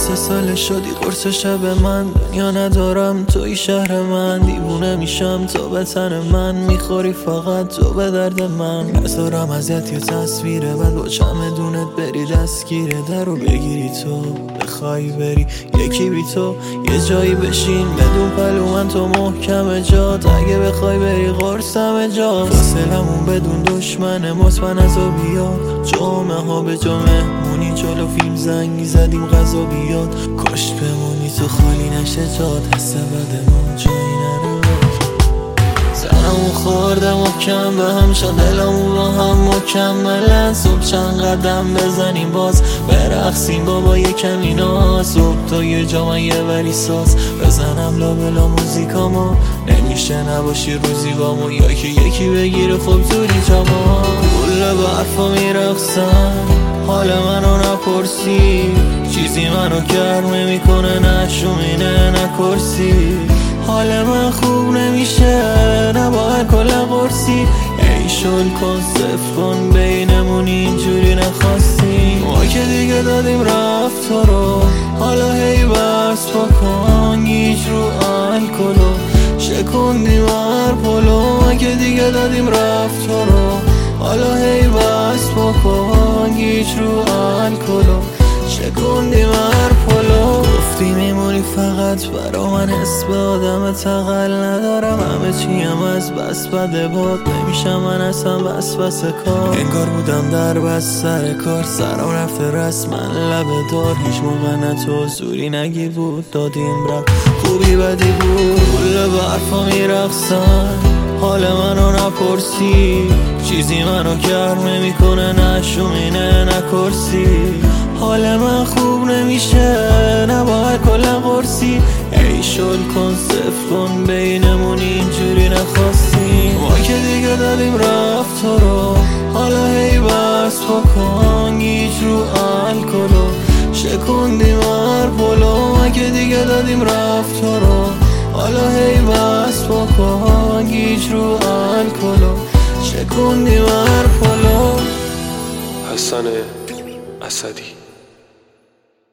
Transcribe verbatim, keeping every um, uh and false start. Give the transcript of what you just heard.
سه سال شدی قرص شب من، دنیا ندارم توی شهر من. دیوونه میشم تو به تن من، میخوری فقط تو به درد من. نذارم ازت یه تصویره بعد با چمدونت بری دستگیره درو بگیری تو بخوای بری یکی بی تو یه جایی بشین بدون پلو من تو محکم جات. اگه بخوای بری قرصم جا فاصلمون بدون دشمن مطمئن از و بیاد. جامعه ها به جامعه مونی جلو فیلم زنگی زدیم غذا بیاد. کاش بمونی تو خالی نشه جات، حس بد ما جایی نره. سرمون خورده محکم به هم شد دلمون با هم مکملن. صبح چند قدم بزنیم باز برقصیم بابا یه کمی ناز. صبح تا یه جا من یه وری ساز بزنم لا بلا موزیکامو. نمیشه نباشی روزی بامو یا که یکی بگیره خب زوری جاما. کل برفا میرقصن حال منو نپرسی، چیزی منو گرم نمیکنه نه شومینه نه کرسی. حال من خوب نمیشه نباید کل قرصی. ای شل کن صفر کن بینمون اینجوری نخواستی. ما که دیگه دادیم رفت تو رو حالا هی بس بکن گیج رو الکلو. شکندیم هر پلو ما که دیگه دادیم رفت تو رو حالا هی بس بکن گیج رو الکلو. شکندیم هر پلو. گفتی میمونی فقط برا من، حس به آدم تقل ندارم. همه چیم از بس بده باد نمیشم من اصلا بس بس کار. انگار بودم در بس سر کار سرم رفته رسمن لبه دار. هیچ موقع نه تو زوری نگی بود دادیم رفت خوبی بدی بود. کل برفا میرقصن حال منو نپرسی، چیزی منو گرم نمیکنه نه شومینه نه کرسی. حال من خوب نمیشه نباید کل قرصی. ای شل کن صفر کن بینمون اینجوری نخواستی. ما که دیگه دادیم رفت تو رو حالا هی بس بکن گیج رو الکلو. شکندیم هر پلو ما که دیگه دادیم رفت تو رو حالا هی بس بکن گیج رو الکلو. شکندیم هر پلو. حسن اسدی.